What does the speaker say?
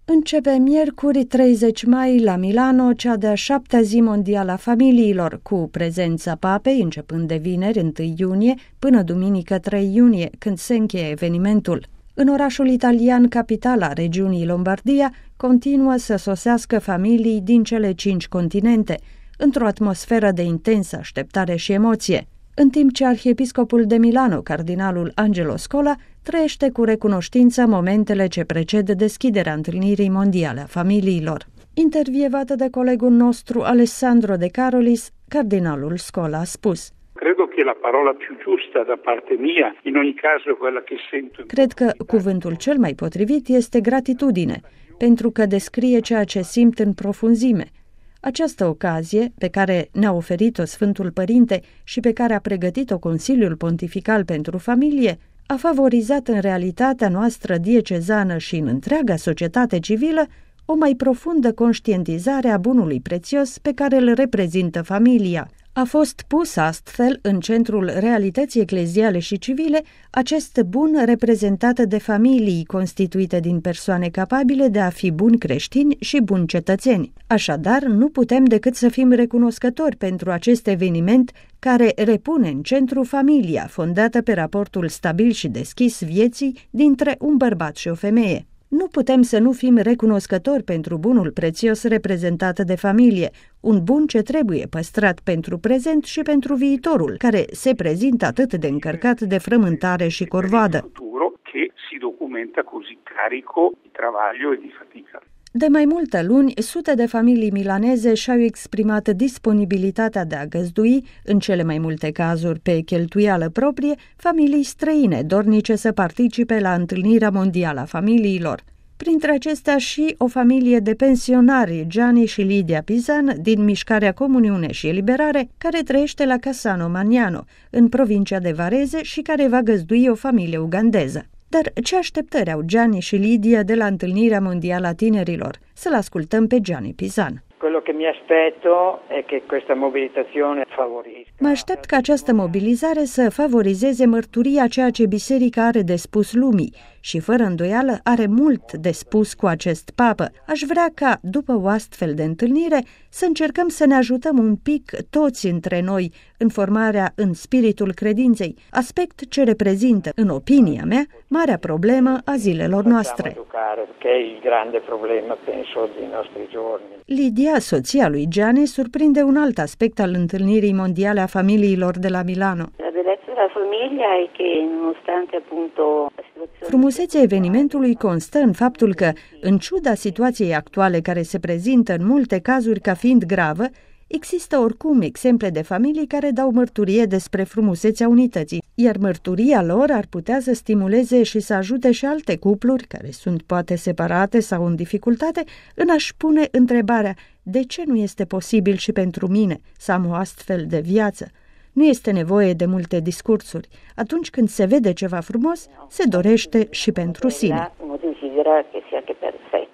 Începe miercuri 30 mai la Milano cea de-a 7-a zi mondială a familiilor, cu prezența papei începând de vineri 1 iunie până duminică 3 iunie, când se încheie evenimentul. În orașul italian, capitala regiunii Lombardia, continuă să sosească familii din cele 5 continente, într-o atmosferă de intensă așteptare și emoție, în timp ce arhiepiscopul de Milano, cardinalul Angelo Scola, trăiește cu recunoștință momentele ce preced deschiderea întâlnirii mondiale a familiilor. Intervievată de colegul nostru Alessandro De Carolis, cardinalul Scola a spus: Credo che la parola più giusta da parte mia, in ogni caso quella che sento. Cred că cuvântul cel mai potrivit este gratitudine, pentru că descrie ceea ce simt în profunzime. Această ocazie, pe care ne-a oferit-o Sfântul Părinte și pe care a pregătit-o Consiliul Pontifical pentru Familie, a favorizat în realitatea noastră diecezană și în întreaga societate civilă o mai profundă conștientizare a bunului prețios pe care îl reprezintă familia. A fost pus astfel în centrul realității ecleziale și civile acest bun reprezentat de familii constituite din persoane capabile de a fi buni creștini și buni cetățeni. Așadar, nu putem decât să fim recunoscători pentru acest eveniment care repune în centru familia, fondată pe raportul stabil și deschis vieții dintre un bărbat și o femeie. Nu putem să nu fim recunoscători pentru bunul prețios reprezentat de familie, un bun ce trebuie păstrat pentru prezent și pentru viitorul, care se prezintă atât de încărcat de frământare și corvoadă. De mai multe luni, sute de familii milaneze și-au exprimat disponibilitatea de a găzdui, în cele mai multe cazuri pe cheltuială proprie, familii străine dornice să participe la întâlnirea mondială a familiilor. Printre acestea și o familie de pensionari, Gianni și Lidia Pisan, din Mișcarea Comuniune și Eliberare, care trăiește la Cassano Magnano, în provincia de Varese, și care va găzdui o familie ugandeză. Dar ce așteptări au Gianni și Lidia de la întâlnirea mondială a tinerilor? Să-l ascultăm pe Gianni Pisan. Mă aștept ca această mobilizare să favorizeze mărturia ceea ce biserica are de spus lumii și, fără îndoială, are mult de spus cu acest papă. Aș vrea ca, după o astfel de întâlnire, să încercăm să ne ajutăm un pic toți între noi în formarea în spiritul credinței, aspect ce reprezintă, în opinia mea, marea problemă a zilelor noastre. Lidia, soția lui Gianni, surprinde un alt aspect al întâlnirii mondiale a familiilor de la Milano. Frumusețea evenimentului constă în faptul că, în ciuda situației actuale care se prezintă în multe cazuri ca fiind gravă, există oricum exemple de familii care dau mărturie despre frumusețea unității, iar mărturia lor ar putea să stimuleze și să ajute și alte cupluri, care sunt poate separate sau în dificultate, în a-și pune întrebarea: de ce nu este posibil și pentru mine să am o astfel de viață? Nu este nevoie de multe discursuri. Atunci când se vede ceva frumos, se dorește și pentru sine.